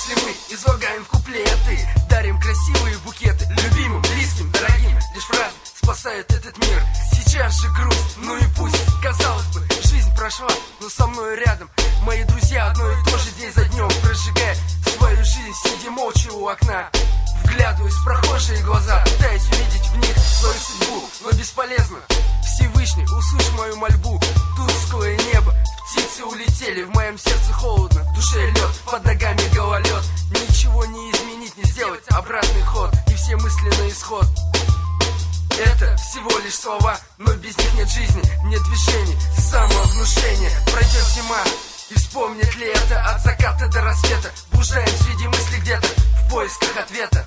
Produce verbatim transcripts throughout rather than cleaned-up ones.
Если мы излагаем в куплеты, дарим красивые букеты любимым, близким, дорогим, лишь фразы спасают этот мир. Сейчас же грусть, ну и пусть. Казалось бы, жизнь прошла, но со мной рядом мои друзья одно и то же день за днем, прожигая свою жизнь, сидя молча у окна. Вглядываюсь в прохожие глаза, пытаясь увидеть в них свою судьбу, но бесполезно. Всевышний, услышь мою мольбу. Тусклое небо, птицы улетели, в моем сердце холодно, в душе лед, под ногами гололед. Ничего не изменить, не сделать обратный ход, и все мысли на исход. Это всего лишь слова, но без них нет жизни, нет движений, самовнушения. Пройдет зима, и вспомнит ли это от заката до рассвета? Блуждаем среди мыслей где-то в поисках ответа.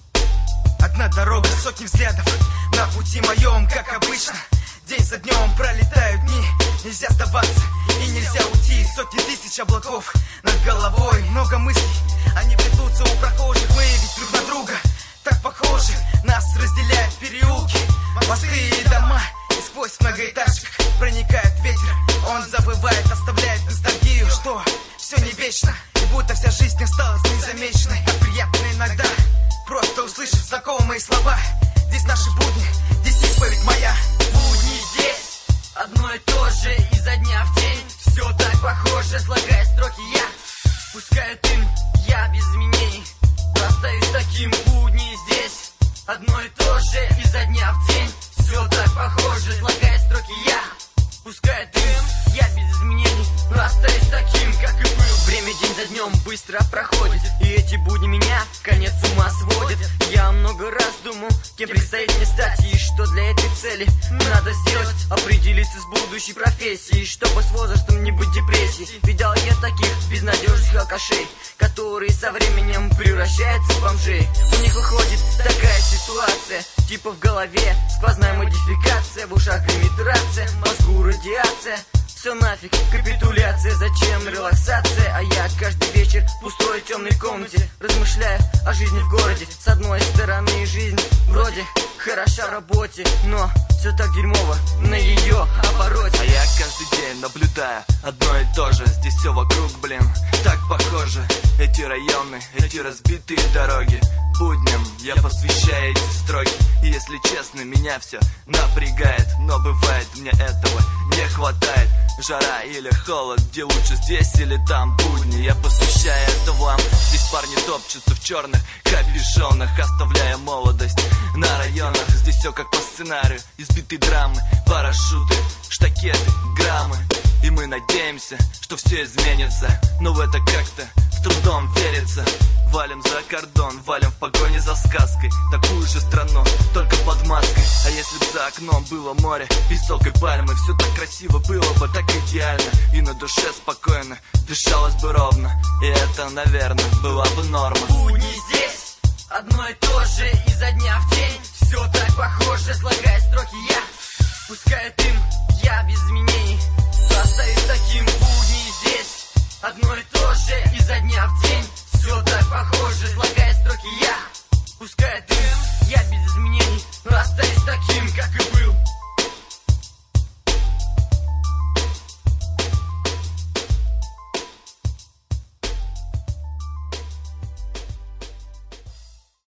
Одна дорога, сотни взглядов на пути моем, как обычно. День за днем пролетают дни, нельзя сдаваться и нельзя уйти. Сотни тысяч облаков над головой, много мыслей, они плетутся у прохожих. Мы ведь друг на друга так похожи, нас разделяют переулки, мосты и дома. И сквозь многоэтажек проникает ветер, он забывает, оставляет ностальгию, что все не вечно, и будто вся жизнь осталась незамеченной. Так приятно иногда просто услышать знакомые слова. Здесь наши будни, здесь исповедь моя. Будни здесь одно и то же, изо дня в день все так похоже. Слагая строки я пускаю дым, я без изменений остаюсь таким. Будни здесь одно и то же, изо дня в день все так похоже. Слагая строки я пускаю дым, я без изменений остаюсь таким, как и был. Время день за днем быстро проходит, и эти будни меня конец с ума сводят. Я много раз думал, кем предстоит мне стать, и что для этой цели надо сделать. Определиться с будущей профессией, чтобы с возрастом не быть в депрессии. Видел я таких безнадежных алкашей, которые со временем превращаются в бомжей. У них выходит такая ситуация, типа в голове сквозная модификация, в ушах имитация, в мозгу радиация. Все нафиг, капитуляция, зачем релаксация? А я каждый вечер в пустой темной комнате размышляю о жизни в городе. С одной стороны жизнь вроде хороша в работе, но все так дерьмово на ее обороте. А я каждый день наблюдаю одно и то же. Здесь все вокруг, блин, так похоже. Эти районы, эти разбитые дороги. Будням я посвящаю эти строки. И если честно, меня все напрягает, но бывает мне этого не хватает. Жара или холод, где лучше, здесь или там? Будни, я посвящаю это вам. Здесь парни топчутся в черных капюшонах, оставляя молодость на районах. Здесь все как по сценарию, избитые драмы, парашюты, штакеты, граммы. И мы надеемся, что все изменится, но в это как-то с трудом верится. Валим за кордон, валим в погоне за сказкой, такую же страну, только под маской. А если б за окном было море, песок и пальмы, все так красиво было бы, так идеально. И на душе спокойно, дышалось бы ровно, и это, наверное, была бы норма. Будни здесь одно и то же, изо дня в день все так похоже. Слагая строки я пускаю дым, я